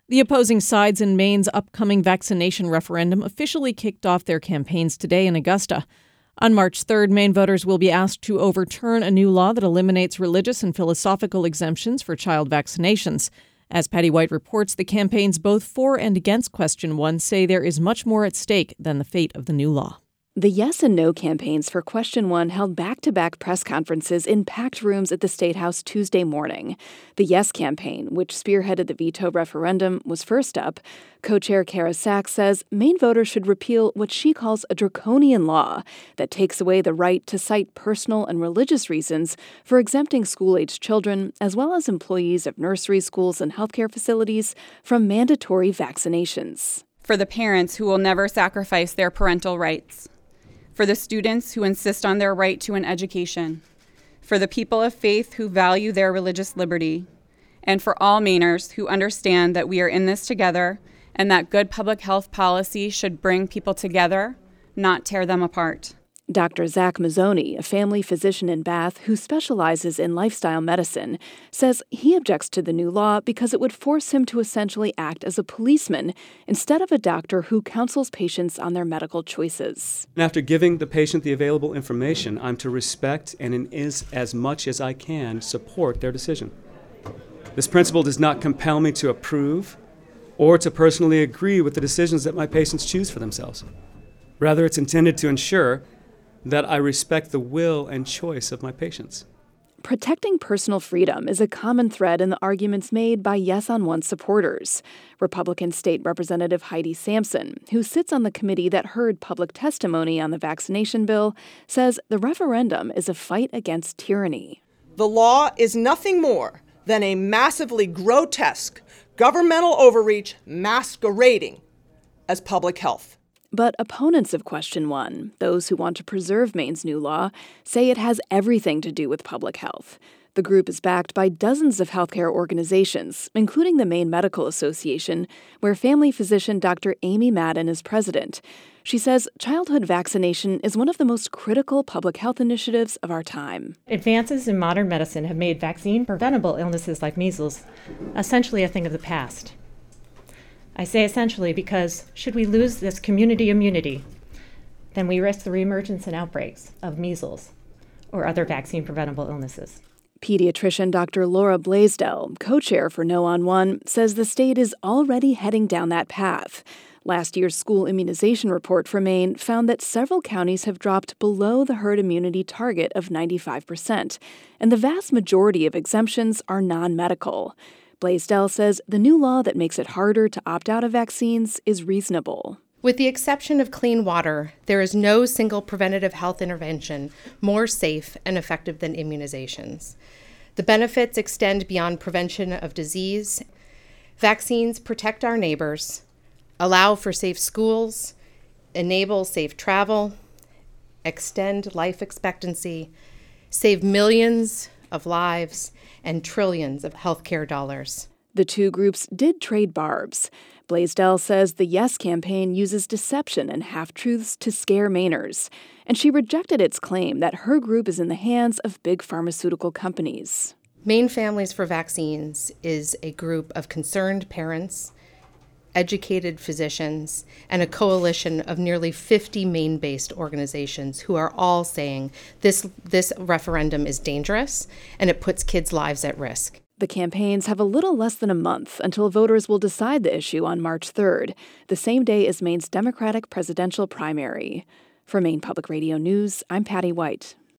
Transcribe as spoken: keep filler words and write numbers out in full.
The opposing sides in Maine's upcoming vaccination referendum officially kicked off their campaigns today in Augusta. On March third, Maine voters will be asked to overturn a new law that eliminates religious and philosophical exemptions for child vaccinations. As Patty White reports, the campaigns both for and against Question one say there is much more at stake than the fate of the new law. The yes and no campaigns for Question one held back-to-back press conferences in packed rooms at the State House Tuesday morning. The yes campaign, which spearheaded the veto referendum, was first up. Co-chair Kara Sachs says Maine voters should repeal what she calls a draconian law that takes away the right to cite personal and religious reasons for exempting school-aged children, as well as employees of nursery schools and healthcare facilities, from mandatory vaccinations. For the parents who will never sacrifice their parental rights. For the students who insist on their right to an education, for the people of faith who value their religious liberty, and for all Mainers who understand that we are in this together and that good public health policy should bring people together, not tear them apart. Doctor Zach Mazzoni, a family physician in Bath who specializes in lifestyle medicine, says he objects to the new law because it would force him to essentially act as a policeman instead of a doctor who counsels patients on their medical choices. After giving the patient the available information, I'm to respect and, in is, as much as I can, support their decision. This principle does not compel me to approve or to personally agree with the decisions that my patients choose for themselves. Rather, it's intended to ensure that I respect the will and choice of my patients. Protecting personal freedom is a common thread in the arguments made by Yes on One supporters. Republican State Representative Heidi Sampson, who sits on the committee that heard public testimony on the vaccination bill, says the referendum is a fight against tyranny. The law is nothing more than a massively grotesque governmental overreach masquerading as public health. But opponents of Question one, those who want to preserve Maine's new law, say it has everything to do with public health. The group is backed by dozens of healthcare organizations, including the Maine Medical Association, where family physician Doctor Amy Madden is president. She says childhood vaccination is one of the most critical public health initiatives of our time. Advances in modern medicine have made vaccine-preventable illnesses like measles essentially a thing of the past. I say essentially because should we lose this community immunity, then we risk the reemergence and outbreaks of measles or other vaccine-preventable illnesses. Pediatrician Doctor Laura Blaisdell, co-chair for No on One, says the state is already heading down that path. Last year's school immunization report for Maine found that several counties have dropped below the herd immunity target of ninety-five percent, and the vast majority of exemptions are non-medical. Blaisdell says the new law that makes it harder to opt out of vaccines is reasonable. With the exception of clean water, there is no single preventative health intervention more safe and effective than immunizations. The benefits extend beyond prevention of disease. Vaccines protect our neighbors, allow for safe schools, enable safe travel, extend life expectancy, save millions of lives, and trillions of healthcare dollars. The two groups did trade barbs. Blaisdell says the Yes campaign uses deception and half-truths to scare Mainers, and she rejected its claim that her group is in the hands of big pharmaceutical companies. Maine Families for Vaccines is a group of concerned parents, educated physicians, and a coalition of nearly fifty Maine-based organizations who are all saying this, this referendum is dangerous and it puts kids' lives at risk. The campaigns have a little less than a month until voters will decide the issue on March third, the same day as Maine's Democratic presidential primary. For Maine Public Radio News, I'm Patty White.